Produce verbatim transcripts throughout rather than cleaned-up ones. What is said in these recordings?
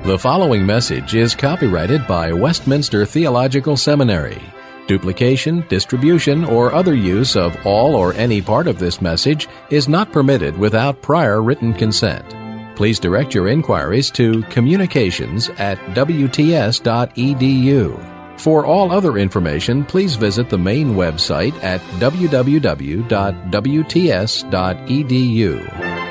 The following message is copyrighted by Westminster Theological Seminary. Duplication, distribution, or other use of all or any part of this message is not permitted without prior written consent. Please direct your inquiries to communications at w t s dot e d u. For all other information, please visit the main website at w w w dot w t s dot e d u.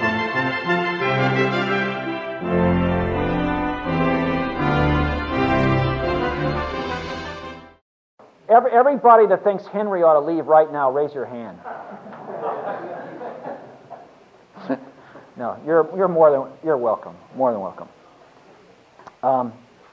Every, everybody that thinks Henry ought to leave right now, raise your hand. No, you're you're more than you're welcome. More than welcome. Um,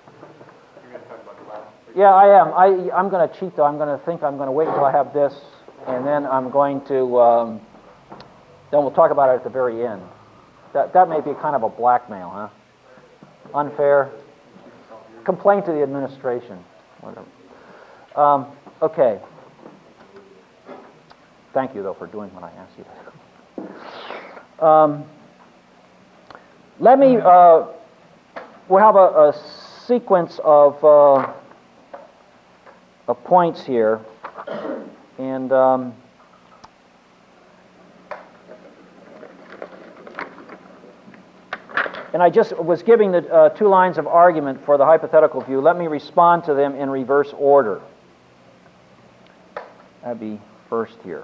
yeah, I am. I I'm going to cheat though. I'm going to think I'm going to wait until I have this, and then I'm going to. Um, then we'll talk about it at the very end. That that may be kind of a blackmail, huh? Unfair. Complain to the administration. Whatever. Um, okay. Thank you, though, for doing what I asked you to do. Um, let me, uh, we'll have a, a sequence of, uh, of points here. And um, And I just was giving the uh, two lines of argument for the hypothetical view. Let me respond to them in reverse order. That'd be first here.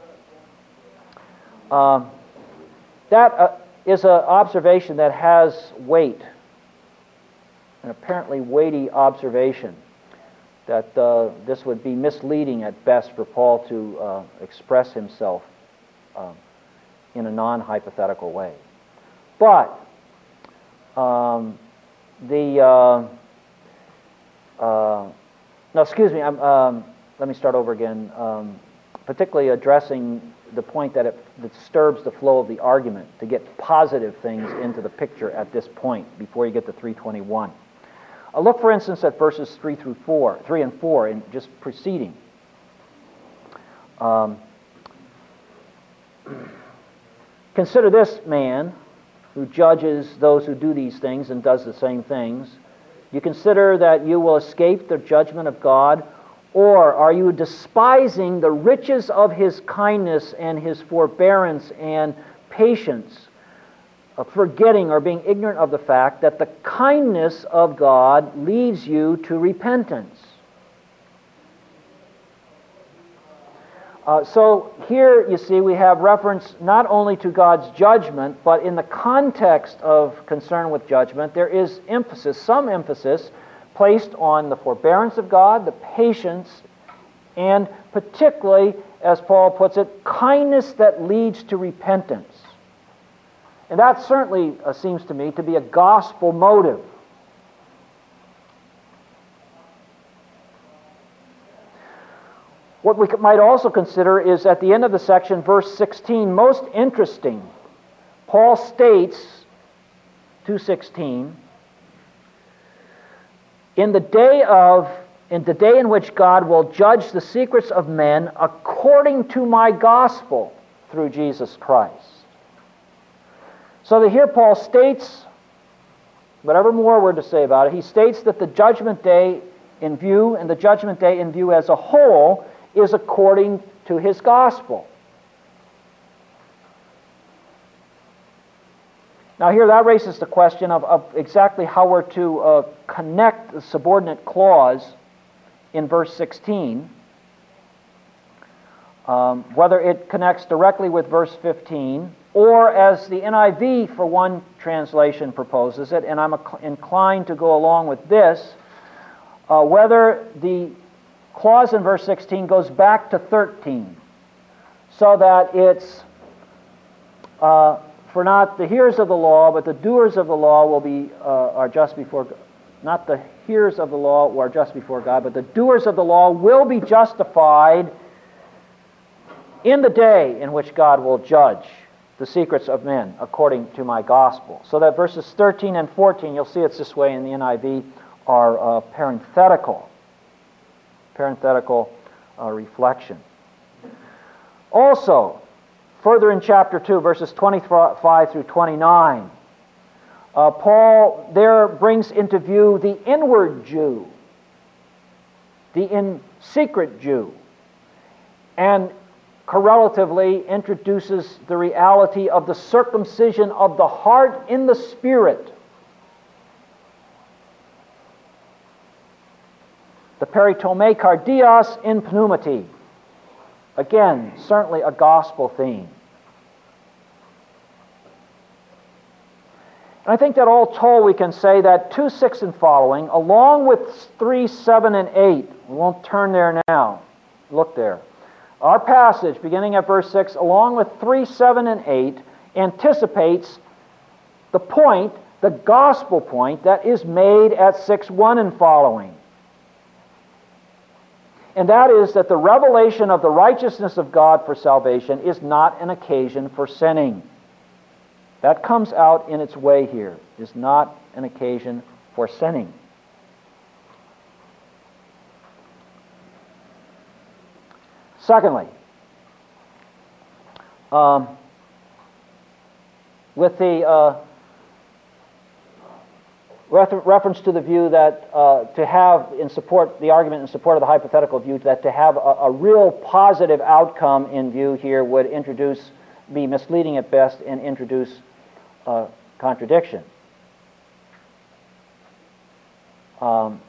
Uh, that uh, is an observation that has weight, an apparently weighty observation, that uh, this would be misleading at best for Paul to uh, express himself uh, in a non-hypothetical way. But um, the... Uh, uh, no, excuse me, I'm... Um, Let me start over again, um, particularly addressing the point that it that disturbs the flow of the argument, to get positive things into the picture at this point before you get to three twenty-one. Uh, look, for instance, at verses three through four, three and four, in just preceding. Um, Consider this man who judges those who do these things and does the same things. You consider that you will escape the judgment of God. Or are you despising the riches of His kindness and His forbearance and patience, forgetting or being ignorant of the fact that the kindness of God leads you to repentance? Uh, so here, you see, we have reference not only to God's judgment, but in the context of concern with judgment, there is emphasis, some emphasis, placed on the forbearance of God, the patience, and particularly, as Paul puts it, kindness that leads to repentance. And that certainly uh, seems to me to be a gospel motive. What we might also consider is at the end of the section, verse sixteen, most interesting. Paul states, two sixteen, In the day of, in the day in which God will judge the secrets of men according to my gospel through Jesus Christ. So that here Paul states, whatever more we're to say about it, he states that the judgment day in view, and the judgment day in view as a whole, is according to his gospel. Now here that raises the question of, of exactly how we're to uh, connect the subordinate clause in verse sixteen, um, whether it connects directly with verse fifteen, or as the N I V for one translation proposes it, and I'm inclined to go along with this, uh, whether the clause in verse sixteen goes back to thirteen, so that it's uh, for not the hearers of the law, but the doers of the law will be uh, are just before God. Not the hearers of the law who are just before God, but the doers of the law will be justified in the day in which God will judge the secrets of men according to my gospel. So that verses thirteen and fourteen, you'll see it's this way in the N I V, are uh, parenthetical. Parenthetical uh, reflection. Also, further in chapter two, verses twenty-five through twenty-nine, Uh, Paul there brings into view the inward Jew, the in secret Jew, and correlatively introduces the reality of the circumcision of the heart in the Spirit. The peritome cardias in pneumati. Again, certainly a gospel theme. And I think that all told we can say that two, six, and following, along with three, seven, and eight, we won't turn there now, look there. Our passage, beginning at verse six, along with three, seven, and eight, anticipates the point, the gospel point, that is made at six, one, and following. And that is that the revelation of the righteousness of God for salvation is not an occasion for sinning. That comes out in its way here, is not an occasion for sinning. Secondly, um, with the uh, refer- reference to the view that uh, to have in support, the argument in support of the hypothetical view, that to have a, a real positive outcome in view here would introduce, be misleading at best, and introduce uh, contradiction. Um,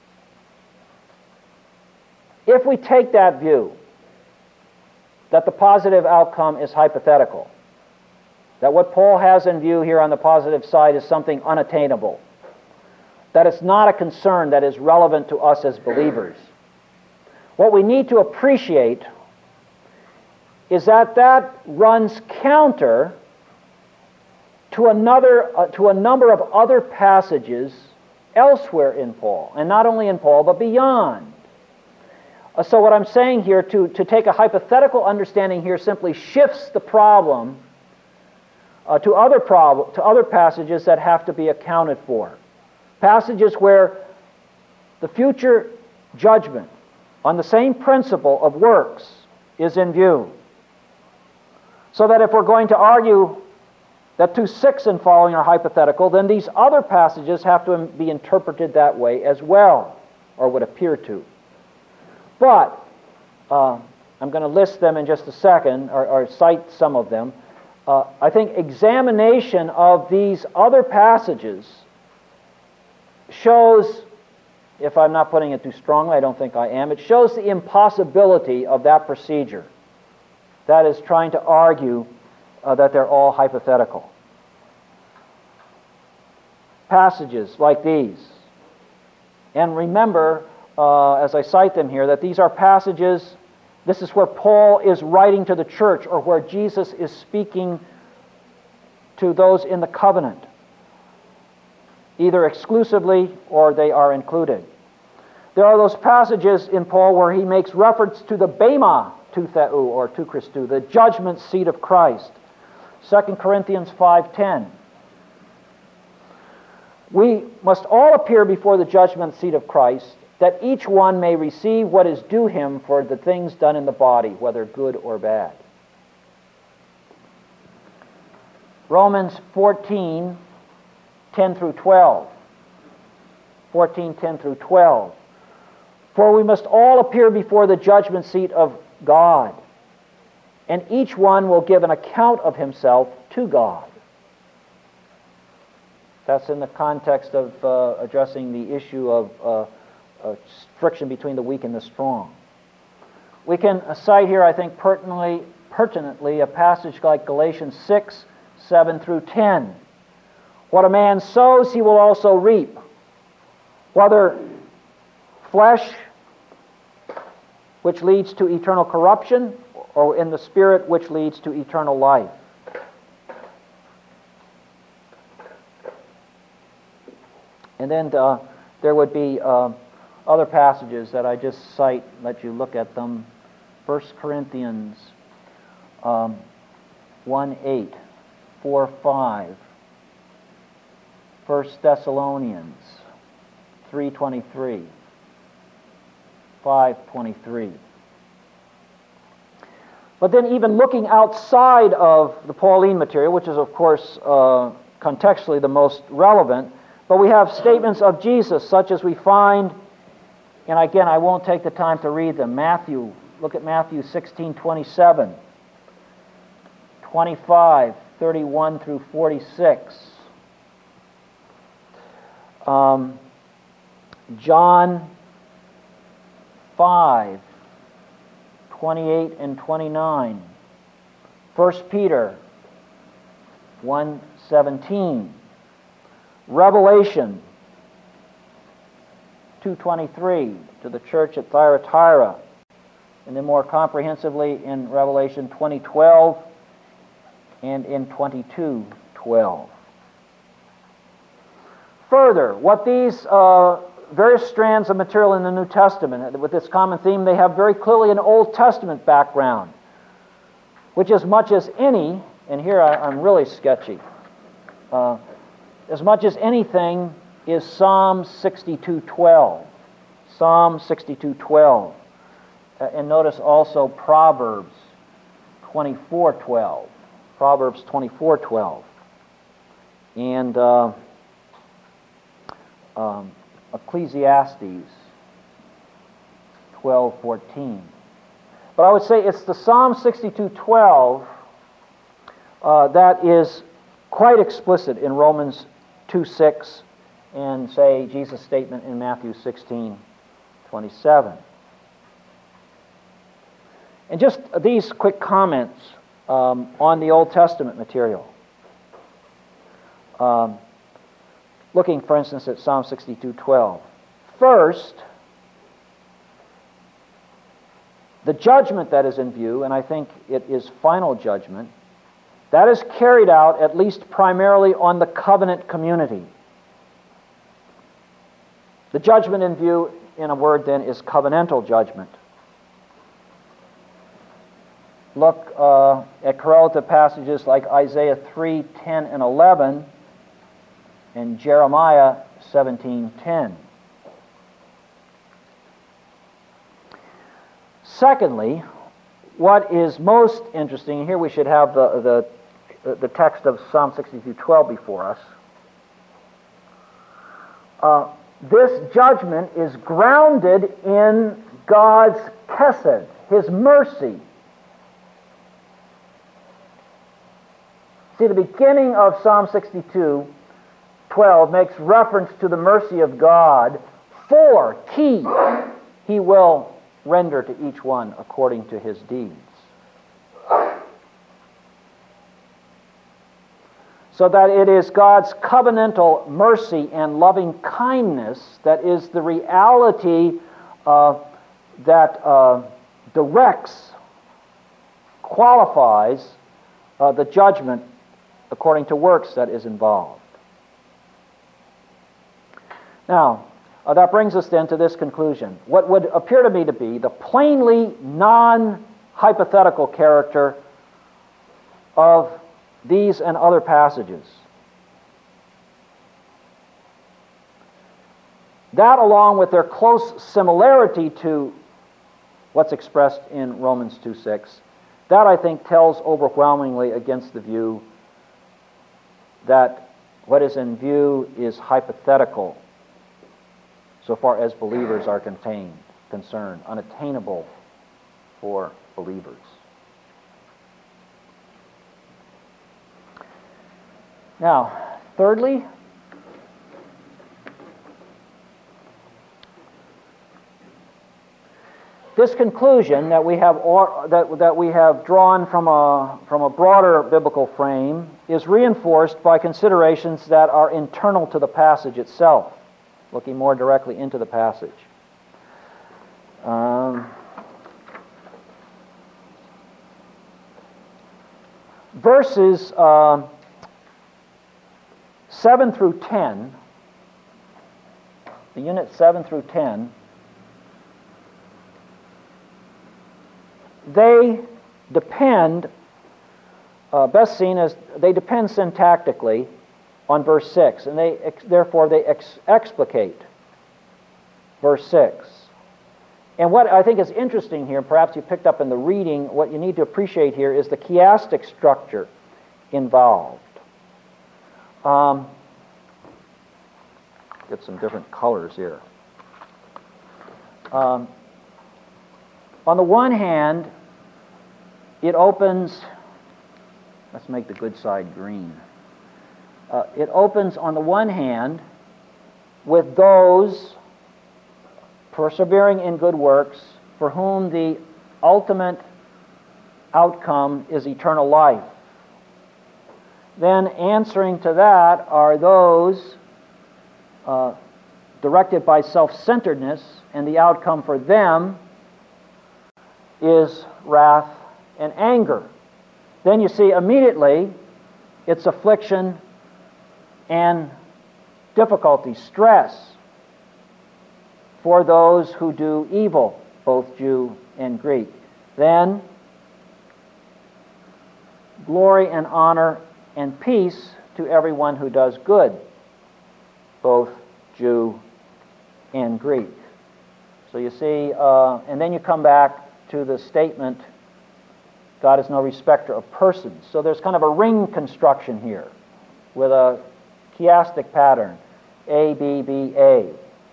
if we take that view, that the positive outcome is hypothetical, that what Paul has in view here on the positive side is something unattainable, that it's not a concern that is relevant to us as believers, what we need to appreciate is that that runs counter to another, uh, to a number of other passages elsewhere in Paul, and not only in Paul, but beyond. Uh, so what I'm saying here, to, to take a hypothetical understanding here simply shifts the problem uh, to other prob- to other passages that have to be accounted for. Passages where the future judgment on the same principle of works is in view. So that if we're going to argue that two six and following are hypothetical, then these other passages have to be interpreted that way as well, or would appear to. But uh, I'm going to list them in just a second, or, or cite some of them. Uh, I think examination of these other passages shows, if I'm not putting it too strongly, I don't think I am, it shows the impossibility of that procedure. That is, trying to argue uh, that they're all hypothetical. Passages like these. And remember, uh, as I cite them here, that these are passages, this is where Paul is writing to the church, or where Jesus is speaking to those in the covenant, either exclusively or they are included. There are those passages in Paul where he makes reference to the bema tu theou, or tu Christou, the judgment seat of Christ. Second Corinthians five ten. We must all appear before the judgment seat of Christ, that each one may receive what is due him for the things done in the body, whether good or bad. Romans fourteen ten through twelve. fourteen ten through twelve. For we must all appear before the judgment seat of God, and each one will give an account of himself to God. That's in the context of uh, addressing the issue of uh, uh, friction between the weak and the strong. We can cite here, I think, pertinently, pertinently a passage like Galatians six, seven through ten. What a man sows, he will also reap. Whether flesh, which leads to eternal corruption, or in the Spirit, which leads to eternal life. And then uh, there would be uh, other passages that I just cite, let you look at them. First Corinthians um, one eight, four five. First Thessalonians three twenty-three. five twenty-three. But then even looking outside of the Pauline material, which is of course uh, contextually the most relevant. But we have statements of Jesus, such as we find, and again, I won't take the time to read them. Matthew, look at Matthew sixteen twenty-seven, twenty-five, thirty-one through forty-six. Um, John five, twenty-eight and twenty-nine. First Peter one seventeen. Revelation two twenty-three to the church at Thyatira, and then more comprehensively in Revelation twenty twelve and in twenty-two twelve. Further, what these uh, various strands of material in the New Testament, with this common theme, they have very clearly an Old Testament background, which as much as any, and here I, I'm really sketchy, uh, as much as anything is Psalm sixty-two twelve. Psalm sixty-two twelve. Uh, and notice also Proverbs twenty-four twelve. Proverbs twenty-four twelve. And uh, um, Ecclesiastes twelve fourteen. But I would say it's the Psalm sixty-two twelve uh, that is quite explicit in Romans two six and, say, Jesus' statement in Matthew sixteen twenty-seven. And just these quick comments um, on the Old Testament material. Um, looking, for instance, at Psalm sixty-two twelve. First, the judgment that is in view, and I think it is final judgment, that is carried out at least primarily on the covenant community. The judgment in view, in a word then, is covenantal judgment. Look uh, at correlative passages like Isaiah three ten and eleven and Jeremiah seventeen ten. Secondly, what is most interesting, and here we should have the, the, the text of Psalm sixty-two twelve before us. Uh, this judgment is grounded in God's chesed, His mercy. See, the beginning of Psalm sixty-two twelve makes reference to the mercy of God, for key, He will render to each one according to his deeds. So that it is God's covenantal mercy and loving kindness that is the reality uh, that uh, directs, qualifies uh, the judgment according to works that is involved. Now, Uh, that brings us then to this conclusion. What would appear to me to be the plainly non-hypothetical character of these and other passages. That, along with their close similarity to what's expressed in Romans two six, that I think tells overwhelmingly against the view that what is in view is hypothetical so far as believers are contained, concerned, unattainable for believers. Now, thirdly, this conclusion that we have or, that, that we have drawn from a from a broader biblical frame is reinforced by considerations that are internal to the passage itself. Looking more directly into the passage. Um, verses uh, seven through ten, the unit seven through ten, they depend, uh, best seen as, they depend syntactically on verse six, and they ex- therefore they ex- explicate verse six. And what I think is interesting here, perhaps you picked up in the reading, what you need to appreciate here is the chiastic structure involved. Um, get some different colors here. Um, on the one hand, it opens, let's make the good side green. Uh, it opens on the one hand with those persevering in good works for whom the ultimate outcome is eternal life. Then answering to that are those uh, directed by self-centeredness, and the outcome for them is wrath and anger. Then you see immediately it's affliction and difficulty, stress for those who do evil, both Jew and Greek. Then glory and honor and peace to everyone who does good, both Jew and Greek. So you see, uh, and then you come back to the statement, God is no respecter of persons. So there's kind of a ring construction here with a chiastic pattern, A, B, B, A.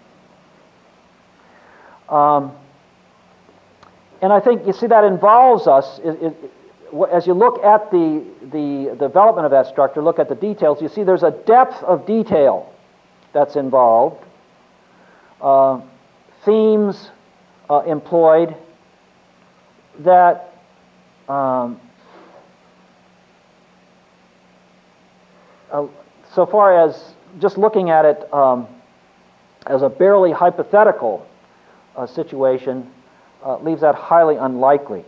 Um, and I think, you see, that involves us, it, it, as you look at the, the development of that structure, look at the details, you see there's a depth of detail that's involved, uh, themes uh, employed that um, uh, so far as just looking at it um, as a barely hypothetical uh, situation uh, leaves that highly unlikely.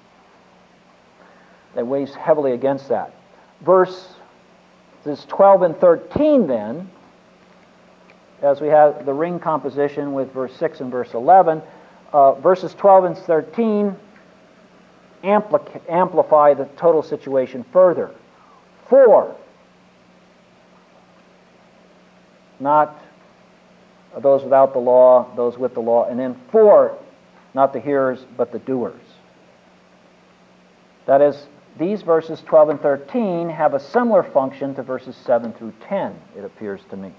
That weighs heavily against that. Verses twelve and thirteen then, as we have the ring composition with verse six and verse eleven, uh, verses twelve and thirteen ampli- amplify the total situation further. For, not those without the law, those with the law, and then for, not the hearers, but the doers. That is, these verses twelve and thirteen have a similar function to verses seven through ten, it appears to me.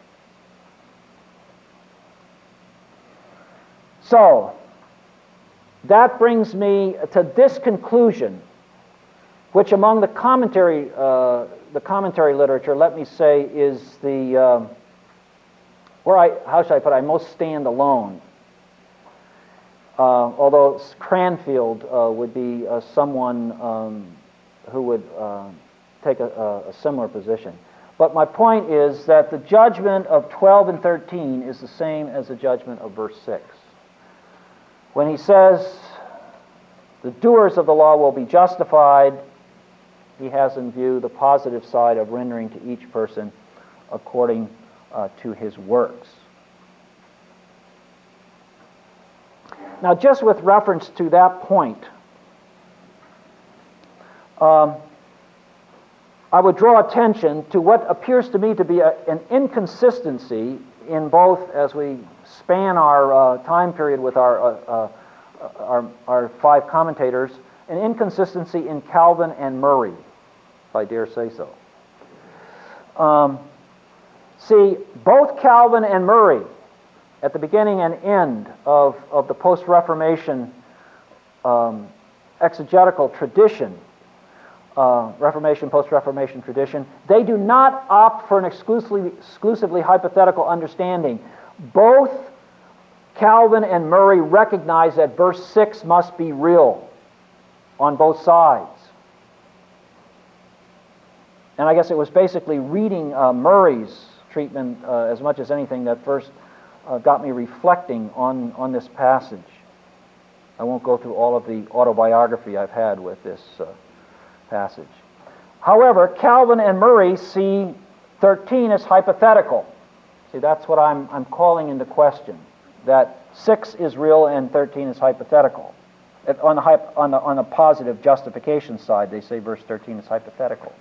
So, that brings me to this conclusion, which among the commentary, uh, the commentary literature, let me say, is the, uh, where I, how should I put it, I most stand alone. Uh, although Cranfield uh, would be uh, someone um, who would uh, take a, a similar position. But my point is that the judgment of twelve and thirteen is the same as the judgment of verse six. When he says the doers of the law will be justified, he has in view the positive side of rendering to each person according uh, to his works. Now, just with reference to that point, um, I would draw attention to what appears to me to be a, an inconsistency in both, as we span our uh, time period with our, uh, uh, our, our five commentators, an inconsistency in Calvin and Murray, if I dare say so. Um, see, both Calvin and Murray, at the beginning and end of, of the post-Reformation um, exegetical tradition, uh, Reformation, post-Reformation tradition, they do not opt for an exclusively, exclusively hypothetical understanding. Both Calvin and Murray recognize that verse six must be real on both sides. And I guess it was basically reading uh, Murray's treatment uh, as much as anything that first Uh, got me reflecting on, on this passage. I won't go through all of the autobiography I've had with this uh, passage. However, Calvin and Murray see thirteen as hypothetical. See, that's what I'm, I'm calling into question, that six is real and thirteen is hypothetical. On the, on the, on the positive justification side, they say verse thirteen is hypothetical.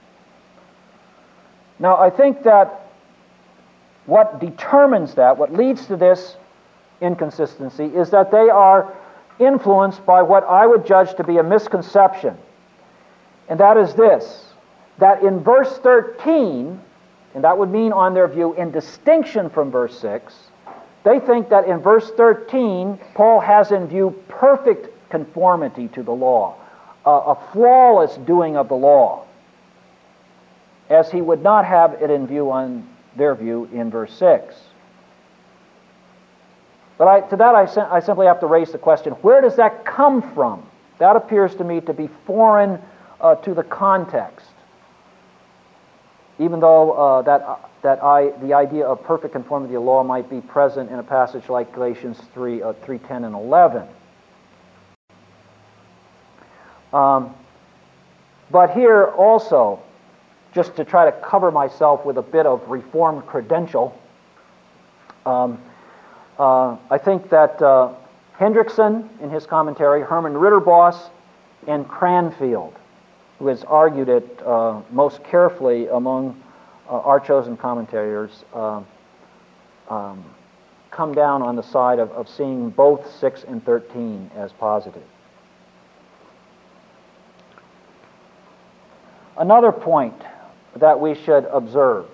Now, I think that what determines that, what leads to this inconsistency, is that they are influenced by what I would judge to be a misconception. And that is this, that in verse thirteen, and that would mean on their view in distinction from verse six, they think that in verse thirteen, Paul has in view perfect conformity to the law, a, a flawless doing of the law, as he would not have it in view on their view in verse six. But I, to that I, sim- I simply have to raise the question, where does that come from? That appears to me to be foreign uh, to the context, even though uh, that, uh, that I, the idea of perfect conformity to the law might be present in a passage like Galatians three, uh, three ten and eleven. Um, but here also, just to try to cover myself with a bit of Reformed credential, um, uh, I think that uh, Hendrickson, in his commentary, Herman Ritterboss, and Cranfield, who has argued it uh, most carefully among uh, our chosen commentators, uh, um, come down on the side of, of seeing both six and thirteen as positive. Another point that we should observe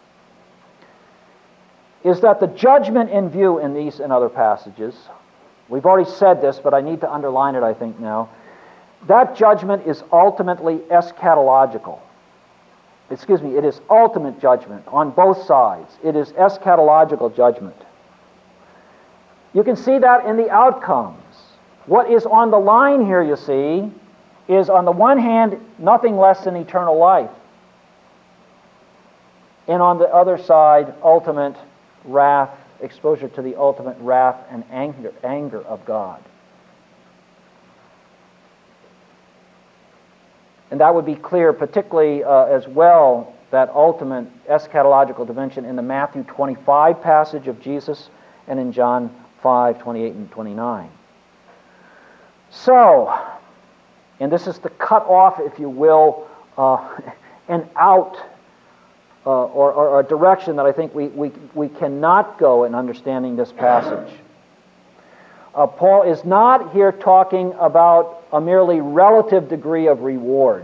is that the judgment in view in these and other passages, we've already said this, but I need to underline it, I think, now, that judgment is ultimately eschatological. Excuse me, it is ultimate judgment on both sides. It is eschatological judgment. You can see that in the outcomes. What is on the line here, you see, is on the one hand, nothing less than eternal life. And on the other side, ultimate wrath, exposure to the ultimate wrath and anger, anger of God. And that would be clear, particularly uh, as well, that ultimate eschatological dimension in the Matthew twenty-five passage of Jesus and in John five, twenty-eight and twenty-nine. So, and this is the cut off, if you will, uh, and out, uh, or, or a direction that I think we, we, we cannot go in understanding this passage. Uh, Paul is not here talking about a merely relative degree of reward.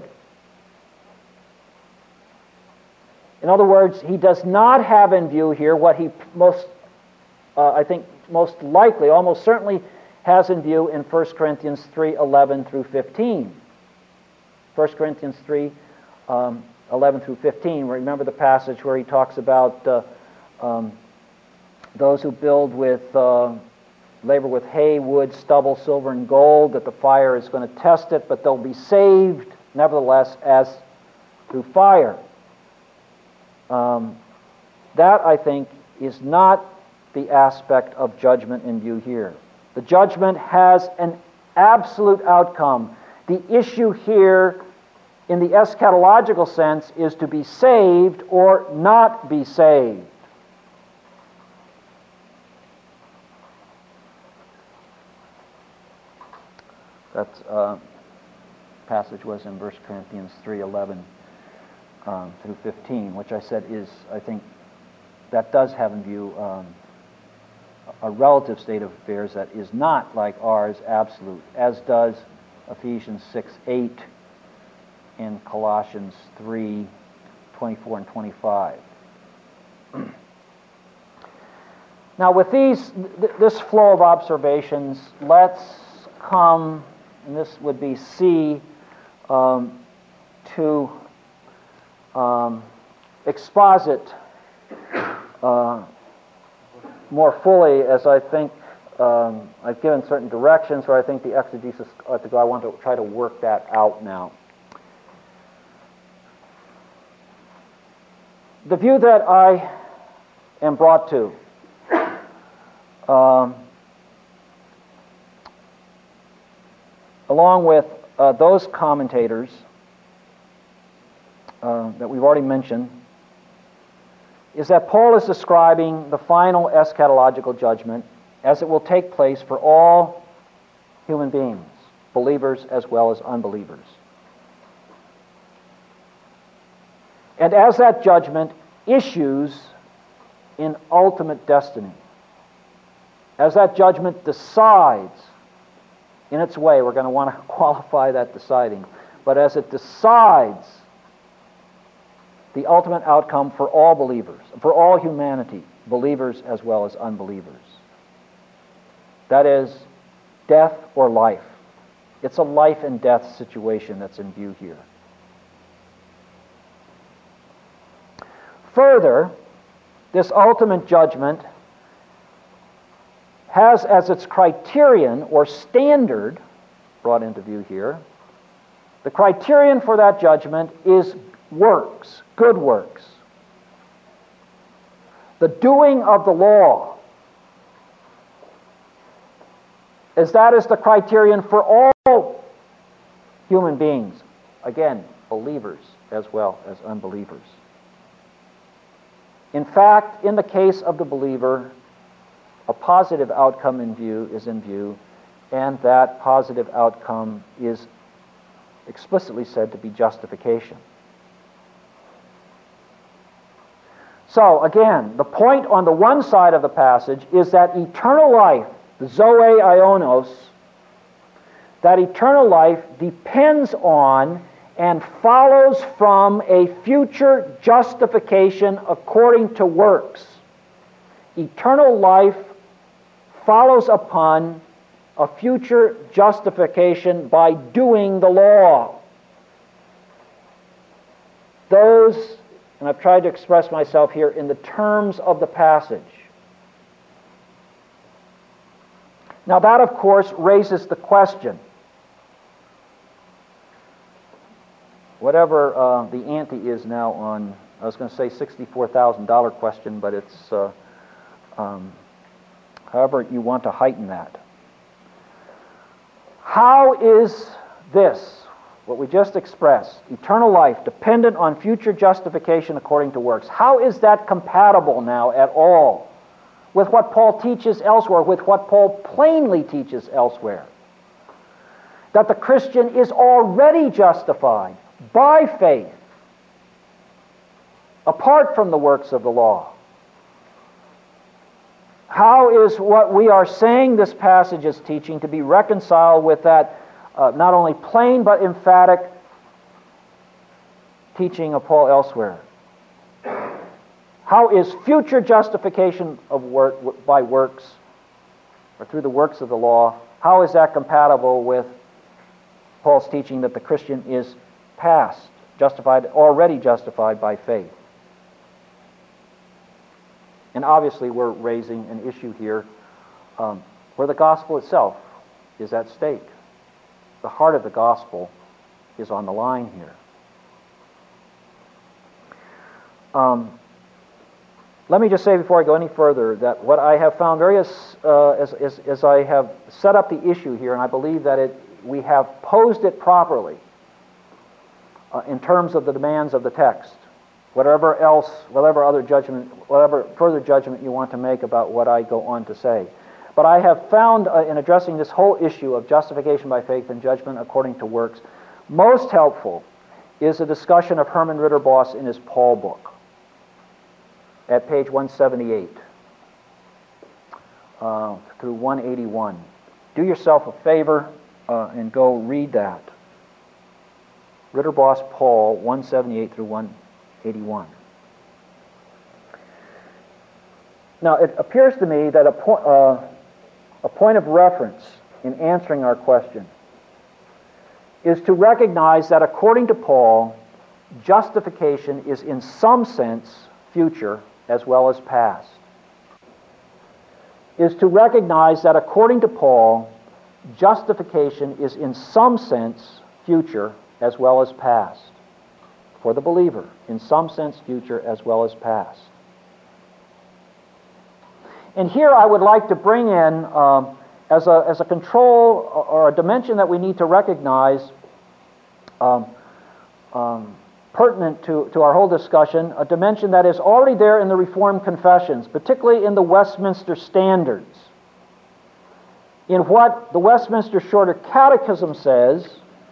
In other words, he does not have in view here what he most, uh, I think, most likely, almost certainly has in view in First Corinthians three, eleven through fifteen. First Corinthians three, um, eleven through fifteen. Remember the passage where he talks about uh, um, those who build with... Uh, labor with hay, wood, stubble, silver, and gold, that the fire is going to test it, but they'll be saved, nevertheless, as through fire. Um, that, I think, is not the aspect of judgment in view here. The judgment has an absolute outcome. The issue here, in the eschatological sense, is to be saved or not be saved. That uh, passage was in First Corinthians three, eleven um, through fifteen, which I said is, I think, that does have in view um, a relative state of affairs that is not like ours, absolute, as does Ephesians six, eight and Colossians three, twenty-four and twenty-five. Now, with these, th- this flow of observations, let's come, and this would be C, um, to um, exposit uh, more fully, as I think um, I've given certain directions where I think the exegesis ought to go. I want to try to work that out now. The view that I am brought to um, along with uh, those commentators uh, that we've already mentioned, is that Paul is describing the final eschatological judgment as it will take place for all human beings, believers as well as unbelievers. And as that judgment issues in ultimate destiny, as that judgment decides in its way, we're going to want to qualify that deciding, but as it decides the ultimate outcome for all believers, for all humanity, believers as well as unbelievers. That is, death or life. It's a life and death situation that's in view here. Further, this ultimate judgment has as its criterion or standard, brought into view here, the criterion for that judgment is works, good works. The doing of the law, as that is the criterion for all human beings. Again, believers as well as unbelievers. In fact, in the case of the believer, a positive outcome in view is in view, and that positive outcome is explicitly said to be justification. So, again, the point on the one side of the passage is that eternal life, the Zoe Ionos, that eternal life depends on and follows from a future justification according to works. Eternal life follows upon a future justification by doing the law. Those, and I've tried to express myself here in the terms of the passage. Now that, of course, raises the question, whatever uh, the ante is now on, I was going to say sixty-four thousand dollars question, but it's uh, um, however you want to heighten that. How is this, what we just expressed, eternal life dependent on future justification according to works, how is that compatible now at all with what Paul teaches elsewhere, with what Paul plainly teaches elsewhere? That the Christian is already justified by faith, apart from the works of the law. How is what we are saying this passage is teaching to be reconciled with that uh, not only plain but emphatic teaching of Paul elsewhere? How is future justification of work by works, or through the works of the law, how is that compatible with Paul's teaching that the Christian is past, justified, already justified by faith? And obviously we're raising an issue here um, where the gospel itself is at stake. The heart of the gospel is on the line here. Um, let me just say before I go any further that what I have found various, uh, as, as, as I have set up the issue here, and I believe that it, we have posed it properly uh, in terms of the demands of the text. Whatever else, whatever other judgment, whatever further judgment you want to make about what I go on to say. But I have found uh, in addressing this whole issue of justification by faith and judgment according to works, most helpful is a discussion of Herman Ritterboss in his Paul book at page one seventy-eight uh, through one eighty-one. Do yourself a favor uh, and go read that. Ritterboss Paul, one seventy-eight through one eighty-one. Now, it appears to me that a, po- uh, a point of reference in answering our question is to recognize that according to Paul, justification is in some sense future as well as past. Is to recognize that according to Paul, justification is in some sense future as well as past. For the believer, in some sense future as well as past. And here I would like to bring in, um, as, a, as a control or a dimension that we need to recognize, um, um, pertinent to, to our whole discussion, a dimension that is already there in the Reformed confessions, particularly in the Westminster Standards. In what the Westminster Shorter Catechism says,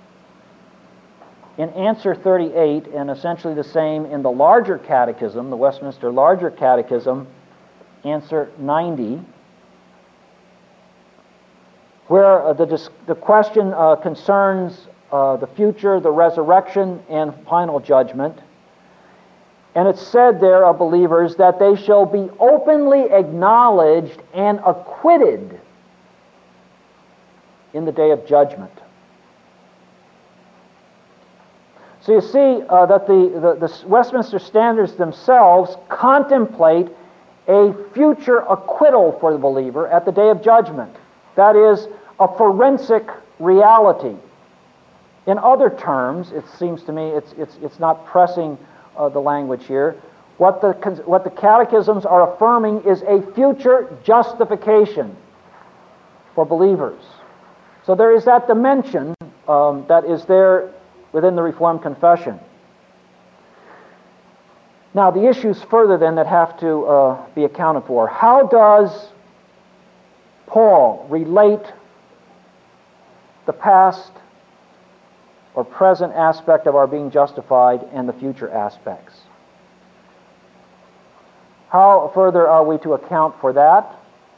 in answer thirty-eight, and essentially the same in the larger catechism, the Westminster Larger Catechism, answer ninety, where uh, the, dis- the question uh, concerns uh, the future, the resurrection, and final judgment. And it's said there of believers that they shall be openly acknowledged and acquitted in the day of judgment. So you see uh, that the, the, the Westminster Standards themselves contemplate a future acquittal for the believer at the day of judgment. That is, a forensic reality. In other terms, it seems to me it's, it's, it's not pressing uh, the language here. What the, what the catechisms are affirming is a future justification for believers. So there is that dimension um, that is there within the Reformed confession. Now, the issues further then that have to uh, be accounted for. How does Paul relate the past or present aspect of our being justified and the future aspects? How further are we to account for that?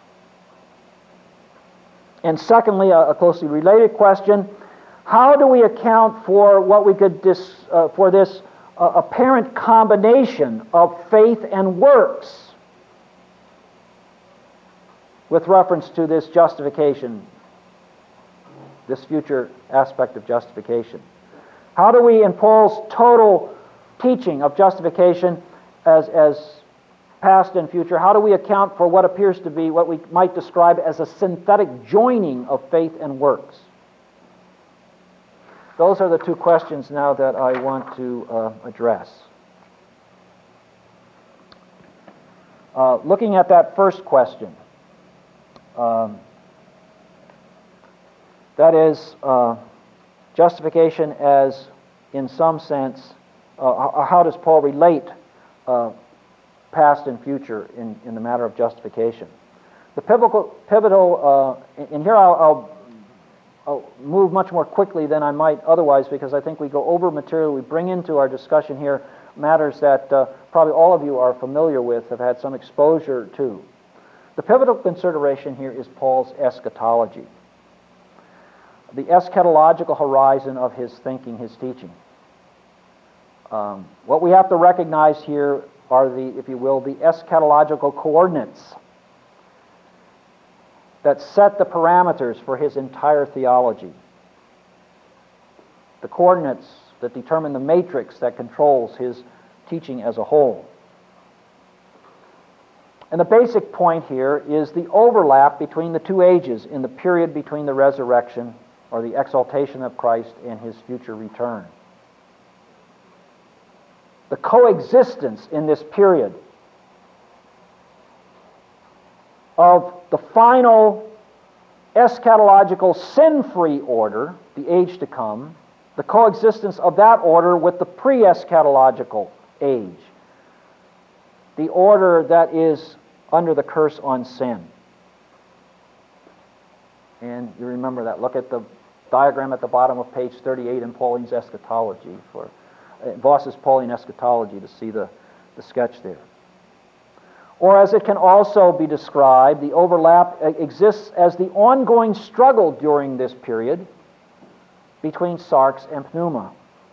And secondly, a, a closely related question, how do we account for what we could dis, uh, for this uh, apparent combination of faith and works with reference to this justification, this future aspect of justification? How do we, in Paul's total teaching of justification as, as past and future, how do we account for what appears to be what we might describe as a synthetic joining of faith and works? Those are the two questions now that I want to uh, address. Uh, looking at that first question, um, that is, uh, justification as, in some sense, uh, how does Paul relate uh, past and future in, in the matter of justification? The pivotal, pivotal uh, and here I'll, I'll, I'll move much more quickly than I might otherwise, because I think we go over material, we bring into our discussion here matters that uh, probably all of you are familiar with, have had some exposure to. The pivotal consideration here is Paul's eschatology, the eschatological horizon of his thinking, his teaching. Um, what we have to recognize here are the, if you will, the eschatological coordinates that set the parameters for his entire theology. The coordinates that determine the matrix that controls his teaching as a whole. And the basic point here is the overlap between the two ages in the period between the resurrection or the exaltation of Christ and his future return. The coexistence in this period of the final eschatological sin-free order, the age to come, the coexistence of that order with the pre-eschatological age, the order that is under the curse on sin. And you remember that. Look at the diagram at the bottom of page thirty-eight in Pauline's eschatology, for uh, Voss's Pauline eschatology, to see the, the sketch there. Or as it can also be described, the overlap exists as the ongoing struggle during this period between sarx and pneuma,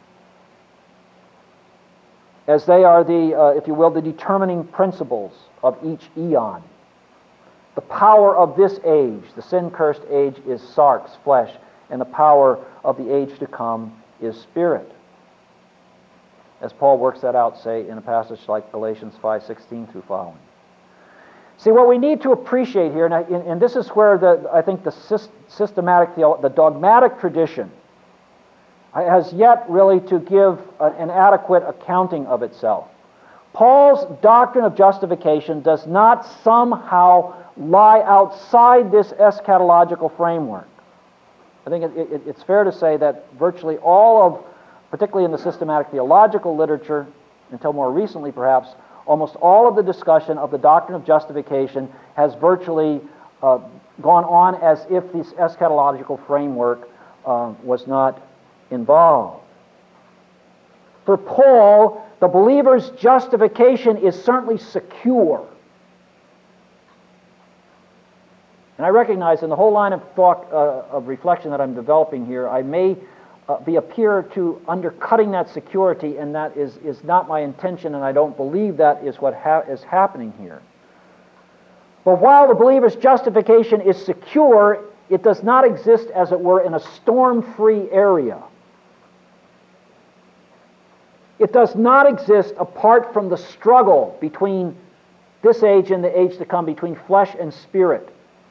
as they are the, uh, if you will, the determining principles of each eon. The power of this age, the sin-cursed age, is sarx, flesh, and the power of the age to come is spirit. As Paul works that out, say, in a passage like Galatians five sixteen through following. See, what we need to appreciate here, and, I, and this is where the, I think the systematic, the dogmatic tradition has yet really to give an adequate accounting of itself. Paul's doctrine of justification does not somehow lie outside this eschatological framework. I think it, it, it's fair to say that virtually all of, particularly in the systematic theological literature, until more recently perhaps, almost all of the discussion of the doctrine of justification has virtually uh, gone on as if this eschatological framework uh, was not involved. For Paul, the believer's justification is certainly secure. And I recognize in the whole line of thought, uh, of reflection that I'm developing here, I may uh, be appear to undercutting that security, and that is, is not my intention, and I don't believe that is what ha- is happening here. But while the believer's justification is secure, it does not exist, as it were, in a storm-free area. It does not exist apart from the struggle between this age and the age to come, between flesh and spirit.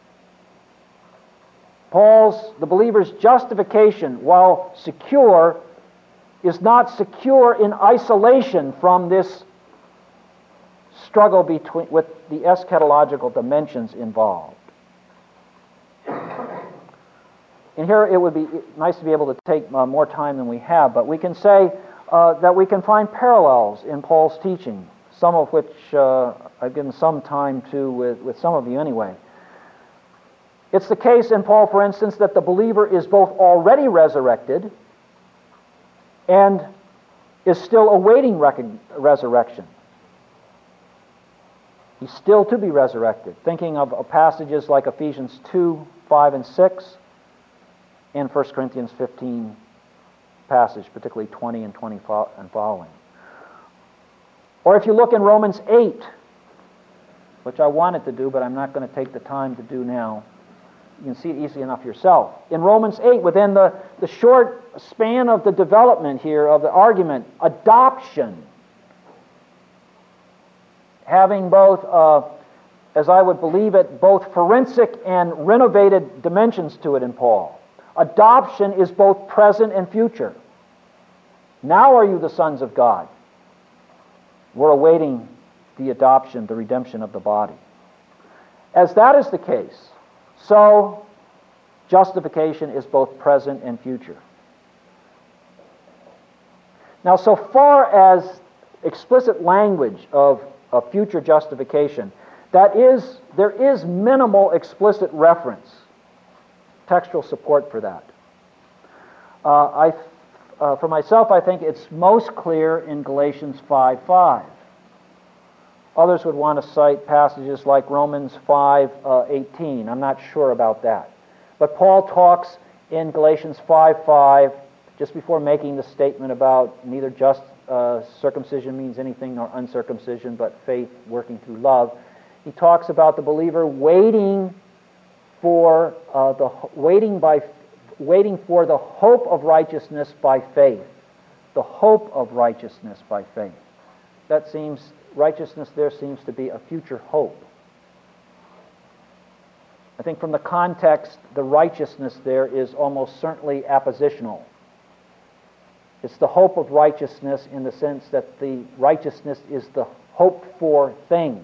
Paul's, the believer's justification, while secure, is not secure in isolation from this struggle between, with the eschatological dimensions involved. And here it would be nice to be able to take uh, more time than we have, but we can say uh, that we can find parallels in Paul's teaching, some of which uh, I've given some time to with, with some of you anyway. It's the case in Paul, for instance, that the believer is both already resurrected and is still awaiting rec- resurrection. He's still to be resurrected. Thinking of uh, passages like Ephesians two, five, and six, and First Corinthians fifteen passage, particularly twenty and twenty and following. Or if you look in Romans eight, which I wanted to do, but I'm not going to take the time to do now. You can see it easily enough yourself. In Romans eight, within the, the short span of the development here of the argument, adoption, having both, uh, as I would believe it, both forensic and renovated dimensions to it in Paul. Adoption is both present and future. Now are you the sons of God. We're awaiting the adoption, the redemption of the body. As that is the case, so justification is both present and future. Now, so far as explicit language of, of future justification, that is, there is minimal explicit reference, textual support for that. Uh, I, uh, for myself, I think it's most clear in Galatians five five. Others would want to cite passages like Romans five eighteen. I'm not sure about that. But Paul talks in Galatians five five, just before making the statement about neither just uh, circumcision means anything nor uncircumcision, but faith working through love. He talks about the believer waiting for uh, the waiting by waiting for the hope of righteousness by faith. The hope of righteousness by faith. That seems righteousness there seems to be a future hope. I think from the context, the righteousness there is almost certainly appositional. It's the hope of righteousness in the sense that the righteousness is the hoped for thing.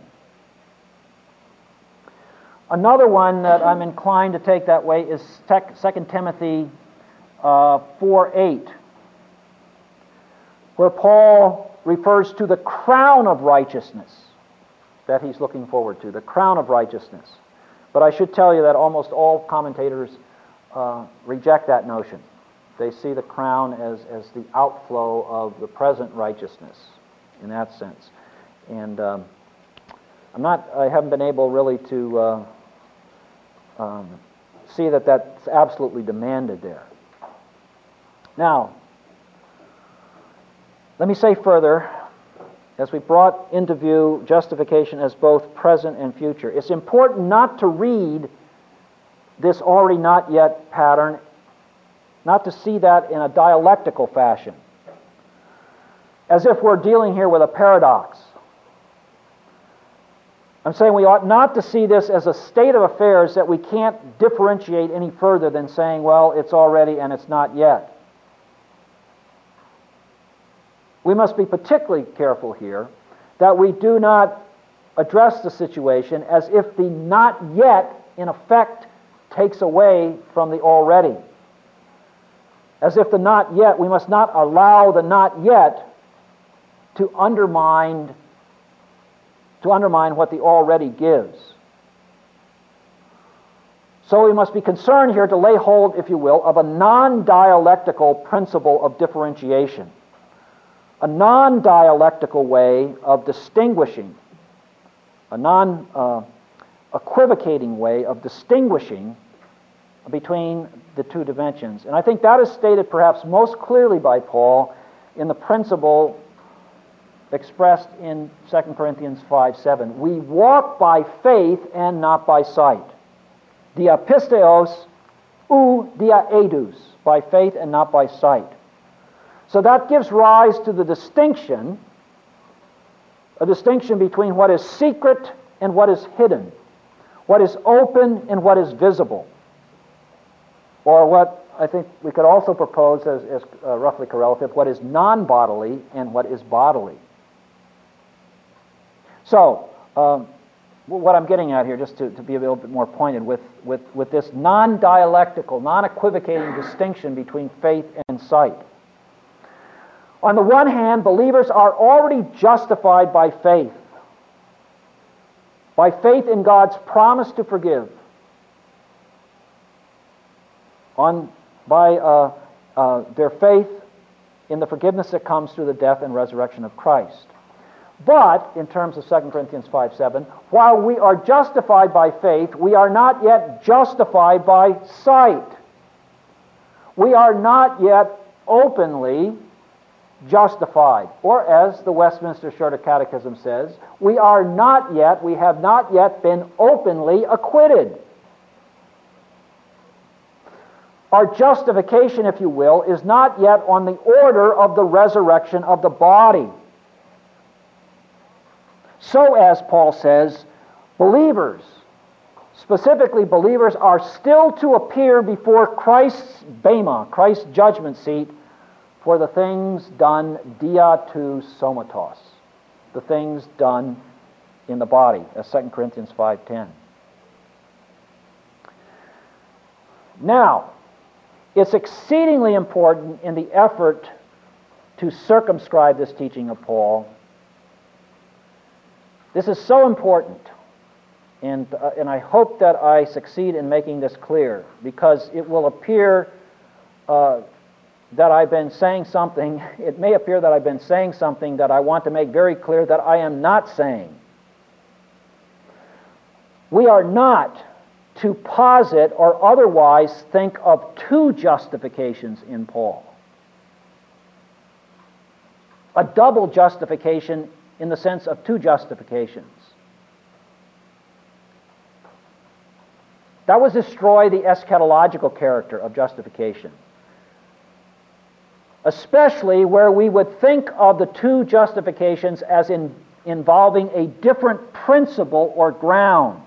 Another one that I'm inclined to take that way is Second Timothy uh, four eight, where Paul refers to the crown of righteousness that he's looking forward to, the crown of righteousness. But I should tell you that almost all commentators uh, reject that notion. They see the crown as, as the outflow of the present righteousness in that sense. And um, I'm not, I haven't been able really to uh, um, see that that's absolutely demanded there. Now, let me say further, as we brought into view justification as both present and future, it's important not to read this already not yet pattern, not to see that in a dialectical fashion, as if we're dealing here with a paradox. I'm saying we ought not to see this as a state of affairs that we can't differentiate any further than saying, well, it's already and it's not yet. We must be particularly careful here that we do not address the situation as if the not yet, in effect, takes away from the already. As if the not yet, we must not allow the not yet to undermine, to undermine what the already gives. So we must be concerned here to lay hold, if you will, of a non-dialectical principle of differentiation. A non-dialectical way of distinguishing, a non-equivocating way of distinguishing between the two dimensions. And I think that is stated perhaps most clearly by Paul in the principle expressed in Second Corinthians five seven. We walk by faith and not by sight. Dia pisteos ou dia edus, by faith and not by sight. So that gives rise to the distinction, a distinction between what is secret and what is hidden, what is open and what is visible, or what I think we could also propose as, as uh, roughly correlative, what is non-bodily and what is bodily. So, um, what I'm getting at here, just to, to be a little bit more pointed, with, with, with this non-dialectical, non-equivocating distinction between faith and sight. On the one hand, believers are already justified by faith, by faith in God's promise to forgive, on by uh, uh, their faith in the forgiveness that comes through the death and resurrection of Christ. But, in terms of Second Corinthians five seven, while we are justified by faith, we are not yet justified by sight. We are not yet openly justified. Or as the Westminster Shorter Catechism says, we are not yet, we have not yet been openly acquitted. Our justification, if you will, is not yet on the order of the resurrection of the body. So, as Paul says, believers, specifically believers, are still to appear before Christ's bema, Christ's judgment seat, for the things done dia tu somatos, the things done in the body, as Second Corinthians five ten. Now, it's exceedingly important in the effort to circumscribe this teaching of Paul. This is so important, and, uh, and I hope that I succeed in making this clear, because it will appear uh, that I've been saying something, it may appear that I've been saying something that I want to make very clear that I am not saying. We are not to posit or otherwise think of two justifications in Paul. A double justification in the sense of two justifications. That would destroy the eschatological character of justification, especially where we would think of the two justifications as in, involving a different principle or ground.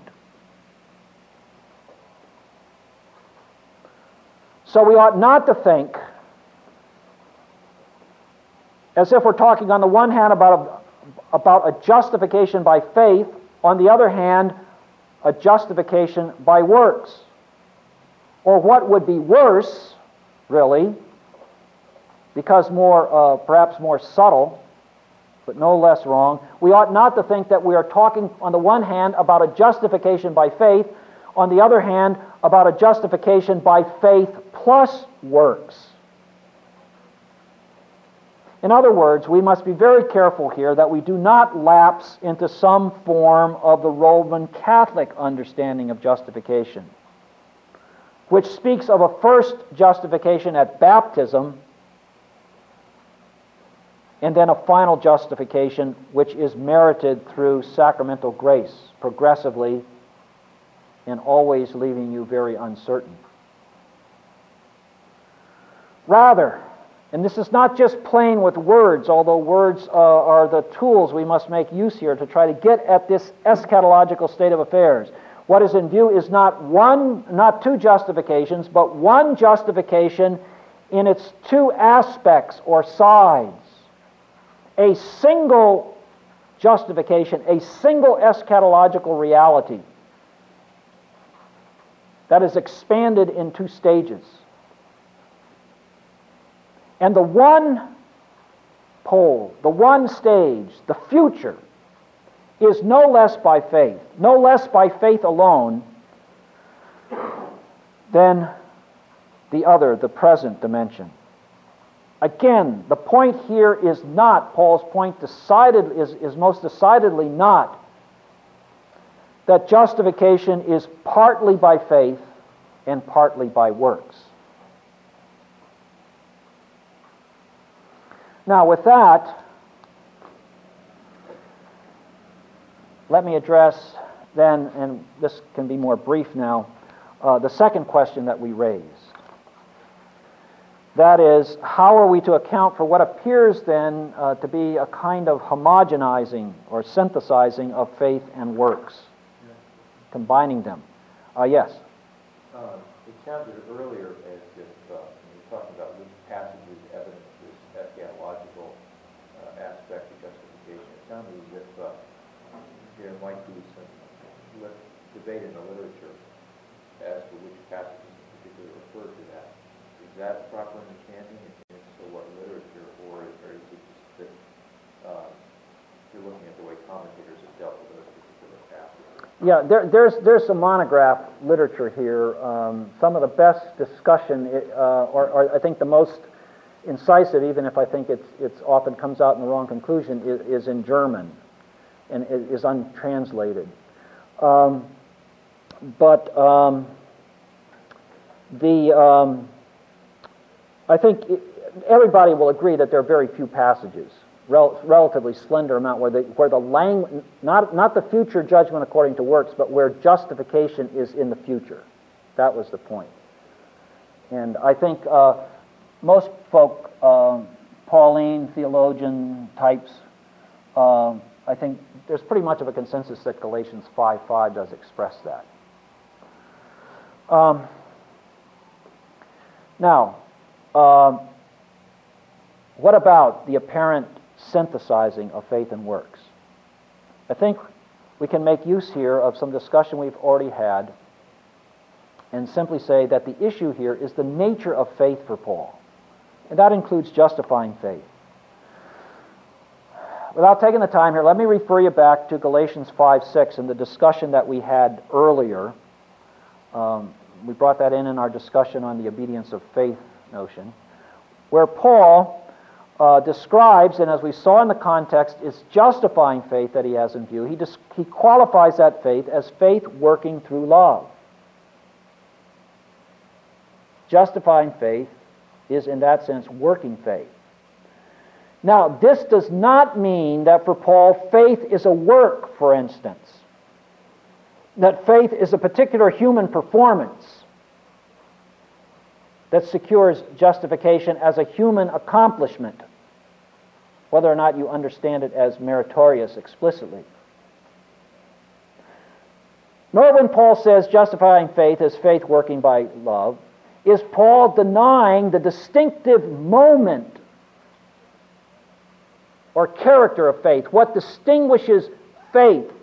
So we ought not to think as if we're talking on the one hand about a, about a justification by faith, on the other hand, a justification by works. Or what would be worse, really, because more, uh, perhaps more subtle, but no less wrong, we ought not to think that we are talking on the one hand about a justification by faith, on the other hand, about a justification by faith plus works. In other words, we must be very careful here that we do not lapse into some form of the Roman Catholic understanding of justification, which speaks of a first justification at baptism and then a final justification which is merited through sacramental grace, progressively and always leaving you very uncertain. Rather, and this is not just playing with words, although words uh, are the tools we must make use here to try to get at this eschatological state of affairs. What is in view is not one, not two justifications, but one justification in its two aspects or sides. A single justification, a single eschatological reality that is expanded in two stages. And the one pole, the one stage, the future, is no less by faith, no less by faith alone than the other, the present dimension. Again, the point here is not, Paul's point decided, is, is most decidedly not that justification is partly by faith and partly by works. Now, with that, let me address then, and this can be more brief now, uh, the second question that we raise. That is, how are we to account for what appears then uh, to be a kind of homogenizing or synthesizing of faith and works, yeah. combining them? Uh, yes? Uh, it sounded earlier as if, uh, when you were talking about which passages evidence this eschatological uh, aspect of justification, it sounded as if uh, there might be some debate in the literature as to which passages in particular refer to that. Is that a proper understanding? And if so, what literature, or, or is it just that uh, you're looking at the way commentators have dealt with those particular passages? Yeah, there, there's there's some monograph literature here. Um, some of the best discussion, uh, or, or I think the most incisive, even if I think it's it's often comes out in the wrong conclusion, is, is in German, and is untranslated. Um, but um, the um, I think it, everybody will agree that there are very few passages, rel- relatively slender amount, where the where the language, not not the future judgment according to works, but where justification is in the future. That was the point. And I think uh, most folk, uh, Pauline theologian types, uh, I think there's pretty much of a consensus that Galatians five five does express that. Um, now. Uh, what about the apparent synthesizing of faith and works? I think we can make use here of some discussion we've already had and simply say that the issue here is the nature of faith for Paul. And that includes justifying faith. Without taking the time here, let me refer you back to Galatians five six and the discussion that we had earlier. Um, we brought that in in our discussion on the obedience of faith notion, where Paul uh, describes, and as we saw in the context, is justifying faith that he has in view. He, dis- he qualifies that faith as faith working through love. Justifying faith is, in that sense, working faith. Now, this does not mean that for Paul, faith is a work, for instance. That faith is a particular human performance that secures justification as a human accomplishment, whether or not you understand it as meritorious explicitly. Nor when Paul says justifying faith is faith working by love, is Paul denying the distinctive moment or character of faith, what distinguishes faith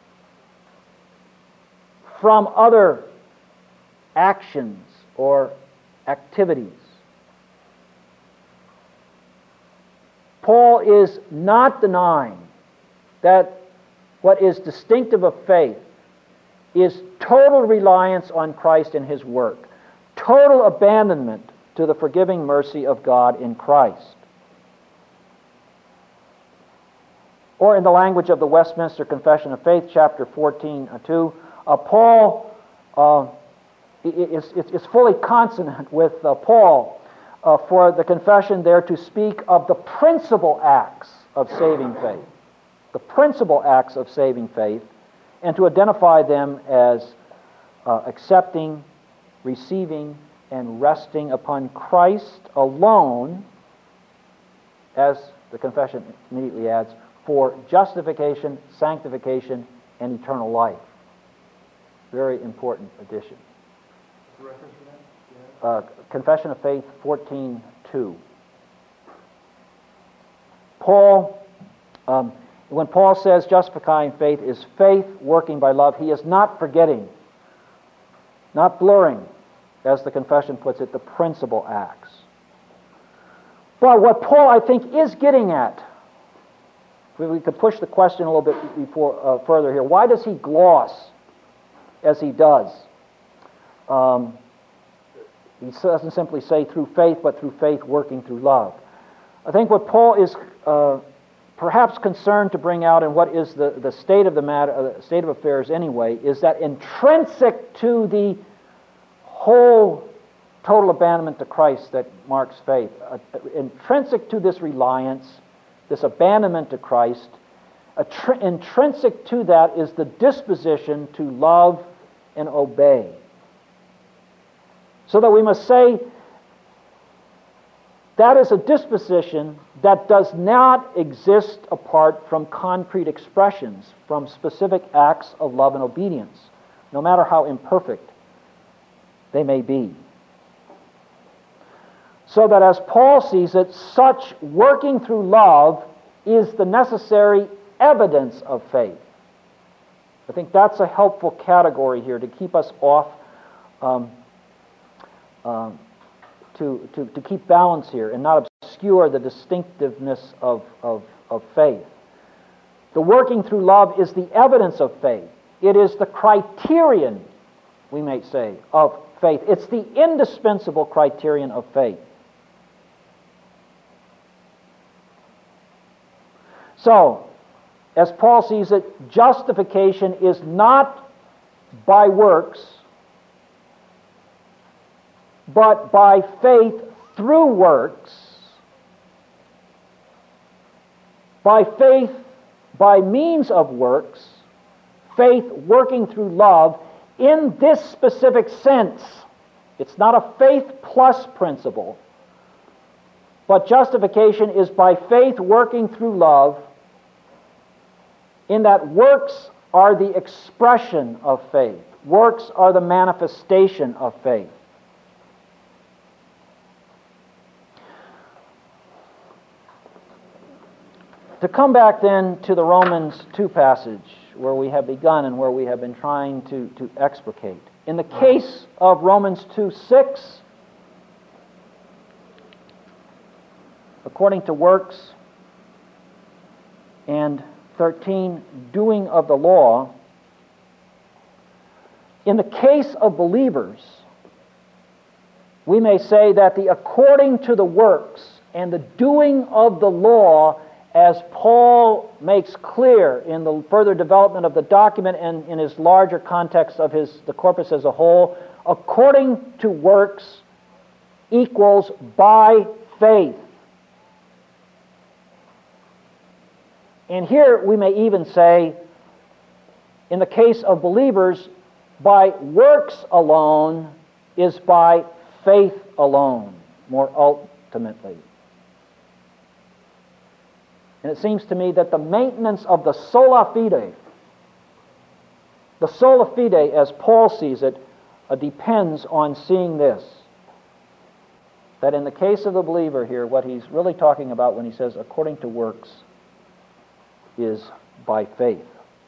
from other actions or activities. Paul is not denying that what is distinctive of faith is total reliance on Christ and His work, total abandonment to the forgiving mercy of God in Christ. Or in the language of the Westminster Confession of Faith, chapter fourteen two, uh, Paul uh, is, is, is fully consonant with uh, Paul uh, for the confession there to speak of the principal acts of saving faith, the principal acts of saving faith, and to identify them as uh, accepting, receiving, and resting upon Christ alone, as the confession immediately adds, for justification, sanctification, and eternal life. Very important addition. Reference for that? Uh, Confession of Faith fourteen two. Paul, um, when Paul says justifying faith is faith working by love, he is not forgetting, not blurring, as the confession puts it, the principal acts. But what Paul, I think, is getting at, if we could push the question a little bit before, uh, further here, why does he gloss as he does? Um, he doesn't simply say through faith, but through faith working through love. I think what Paul is uh, perhaps concerned to bring out, and what is the, the state of the matter, uh, state of affairs anyway, is that intrinsic to the whole total abandonment to Christ that marks faith. Uh, intrinsic to this reliance, this abandonment to Christ, tr- intrinsic to that is the disposition to love and obey. So that we must say that is a disposition that does not exist apart from concrete expressions, from specific acts of love and obedience, no matter how imperfect they may be. So that as Paul sees it, such working through love is the necessary evidence of faith. I think that's a helpful category here to keep us off, um, um, to, to, to keep balance here and not obscure the distinctiveness of, of, of faith. The working through love is the evidence of faith. It is the criterion, we may say, of faith. It's the indispensable criterion of faith. So, as Paul sees it, justification is not by works, but by faith through works, by faith by means of works, faith working through love in this specific sense. It's not a faith plus principle, but justification is by faith working through love, in that works are the expression of faith. Works are the manifestation of faith. To come back then to the Romans two passage, where we have begun and where we have been trying to, to explicate. In the case of Romans two six, according to works, and thirteen, doing of the law, in the case of believers, we may say that the according to the works and the doing of the law, as Paul makes clear in the further development of the document and in his larger context of his the corpus as a whole, according to works equals by faith. And here we may even say, in the case of believers, by works alone is by faith alone, more ultimately. And it seems to me that the maintenance of the sola fide, the sola fide as Paul sees it, uh, depends on seeing this. That in the case of the believer here, what he's really talking about when he says according to works is by faith.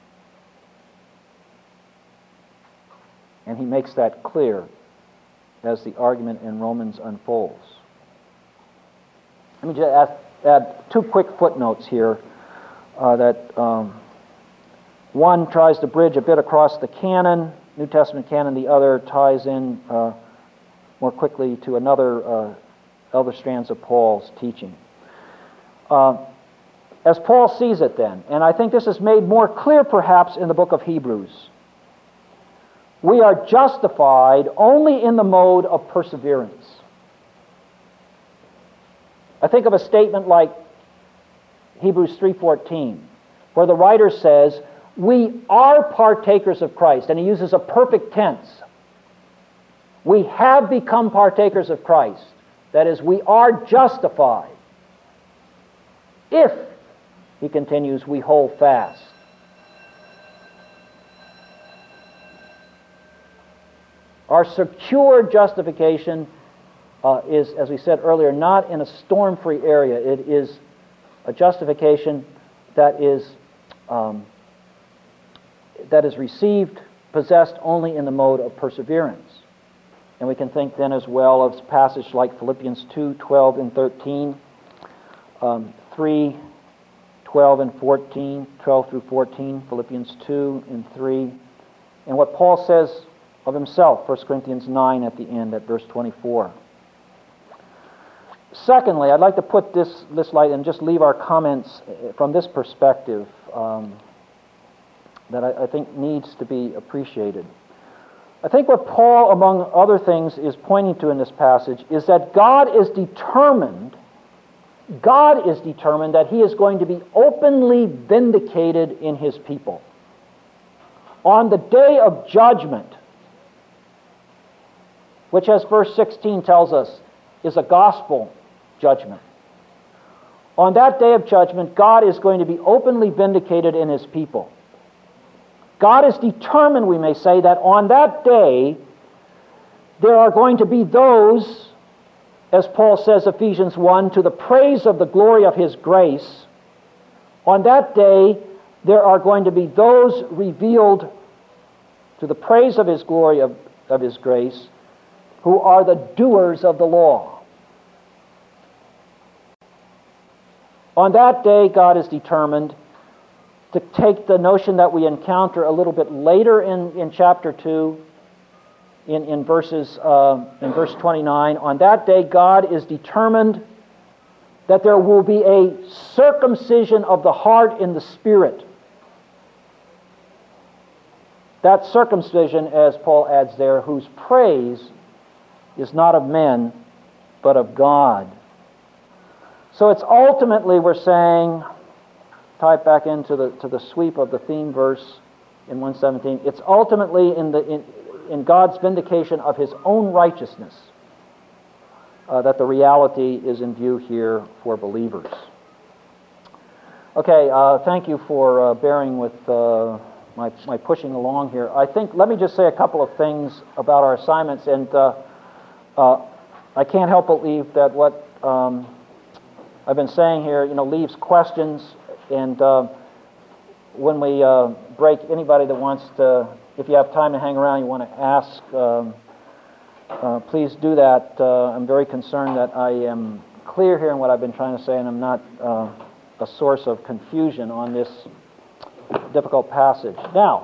And he makes that clear as the argument in Romans unfolds. Let me just add, add two quick footnotes here uh, that um, one tries to bridge a bit across the canon, New Testament canon, the other ties in uh, more quickly to another uh, other strands of Paul's teaching. Uh, As Paul sees it then, and I think this is made more clear perhaps in the book of Hebrews, we are justified only in the mode of perseverance. I think of a statement like Hebrews three fourteen, where the writer says, we are partakers of Christ, and he uses a perfect tense. We have become partakers of Christ. That is, we are justified if, he continues, we hold fast. Our secure justification uh, is, as we said earlier, not in a storm-free area. It is a justification that is um, that is received, possessed only in the mode of perseverance. And we can think then as well of a passage like Philippians two twelve and thirteen, um, three twelve and fourteen, twelve through fourteen, Philippians two and three, and what Paul says of himself, First Corinthians nine at the end, at verse twenty-four. Secondly, I'd like to put this, this light and just leave our comments from this perspective um, that I, I think needs to be appreciated. I think what Paul, among other things, is pointing to in this passage is that God is determined, God is determined that He is going to be openly vindicated in His people. On the day of judgment, which, as verse sixteen tells us, is a gospel judgment. On that day of judgment, God is going to be openly vindicated in His people. God is determined, we may say, that on that day there are going to be those, as Paul says, Ephesians one, to the praise of the glory of His grace. On that day there are going to be those revealed to the praise of His glory, of, of His grace, who are the doers of the law. On that day, God is determined to take the notion that we encounter a little bit later in, in chapter two, in, in, verses, uh, in verse twenty-nine. On that day, God is determined that there will be a circumcision of the heart in the Spirit. That circumcision, as Paul adds there, whose praise is not of men, but of God. So it's ultimately, we're saying, tie it back into the to the sweep of the theme verse in one seventeen, it's ultimately in the in, in God's vindication of His own righteousness uh, that the reality is in view here for believers. Okay, uh, thank you for uh, bearing with uh, my my pushing along here. I think, let me just say a couple of things about our assignments, and uh, uh, I can't help but believe that what um, I've been saying here, you know, leaves questions, and uh, when we uh, break, anybody that wants to, if you have time to hang around, you want to ask, um, uh, please do that. Uh, I'm very concerned that I am clear here in what I've been trying to say, and I'm not uh, a source of confusion on this difficult passage. Now,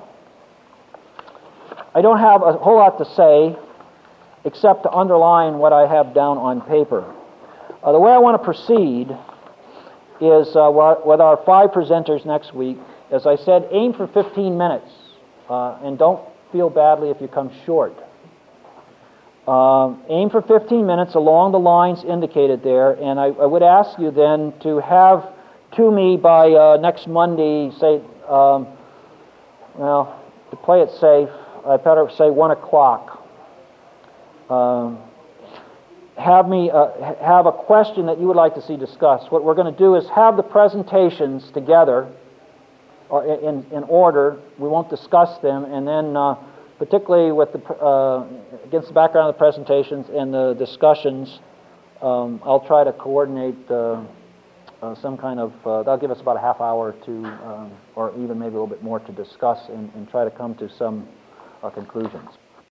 I don't have a whole lot to say except to underline what I have down on paper. Uh, the way I want to proceed is uh, with our five presenters next week. As I said, aim for fifteen minutes, uh, and don't feel badly if you come short. Uh, aim for fifteen minutes along the lines indicated there, and I, I would ask you then to have to me by uh, next Monday, say, um, well, to play it safe, I better say one o'clock. Um, have me uh, have a question that you would like to see discussed. What we're going to do is have the presentations together, or in, in order. We won't discuss them, and then uh, particularly with the uh, against the background of the presentations and the discussions, um, I'll try to coordinate uh, uh, some kind of. Uh, that'll give us about a half hour to, um, or even maybe a little bit more to discuss and, and try to come to some uh, conclusions.